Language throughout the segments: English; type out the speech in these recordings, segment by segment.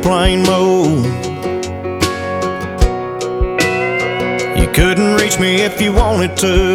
airplane mode. You couldn't reach me if you wanted to.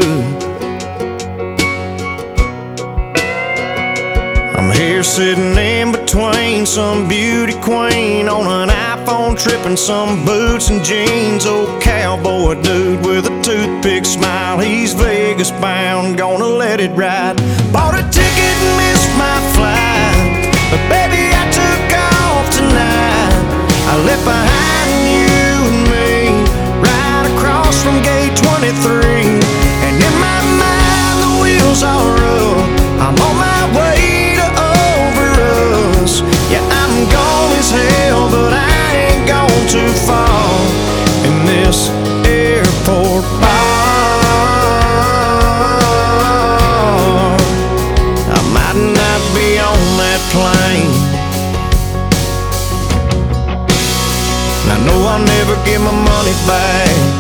I'm here sitting in between some beauty queen on an iPhone trip and some boots and jeans. Old cowboy dude with a toothpick smile, he's Vegas bound, gonna let it ride. Bought a ticket and missed my flight, but baby I took off tonight. I left behind you and me right across from gate 23. And in my mind the wheels are up, I'm on my way to over us. Yeah, I'm gone as hell, but I ain't gone too far in this airport bar. I might not be on that plane, and I know I'll never get my money back.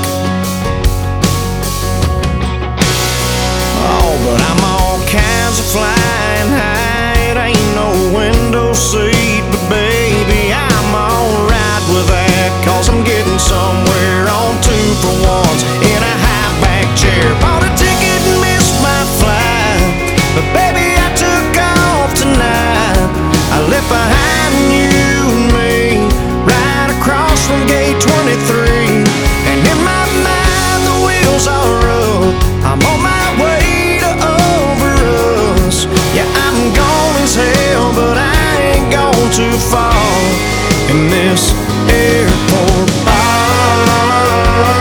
Oh, but I'm all kinds of flying high. It ain't no window seat, but baby, I'm alright with that, 'cause I'm getting somewhere on 2-for-1s in a high back chair. Bought a ticket and missed my flight, but baby, I took off tonight. I left behind you and me right across from gate 23. And in my mind the wheels are up, I'm on my way to over us. Yeah, I'm gone as hell, but I ain't gone too far in this airport bar.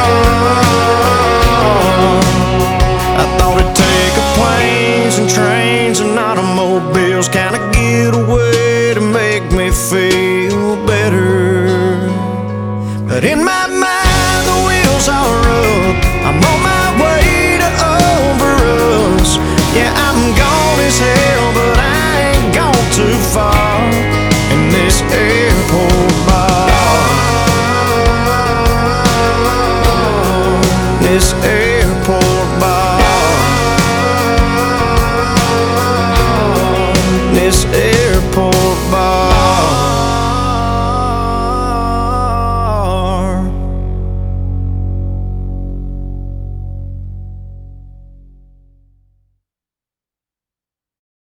I thought it'd take a planes and trains and automobiles, kinda get away to make me feel better. But in my mind the wheels are up, I'm on my way to over us. Yeah, I'm gone as hell, but I ain't gone too far in this airport bar. This airport bar. This airport bar.